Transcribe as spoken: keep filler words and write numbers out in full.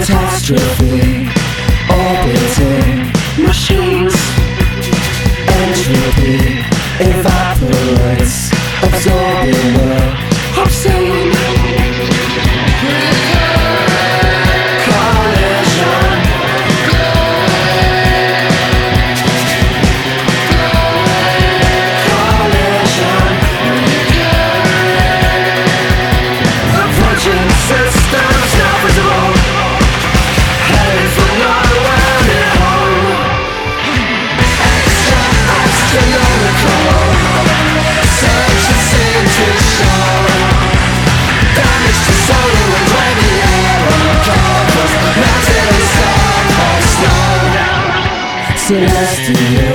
Catastrophe, orbiting machines. Entropy evaporates, absorbing the obscene. Collision, collision. Approaching systems now visible, heading for nowhere near home. Extra astronomical, searches seem to show damage to solar and radiator covers, melted in snow. Celestial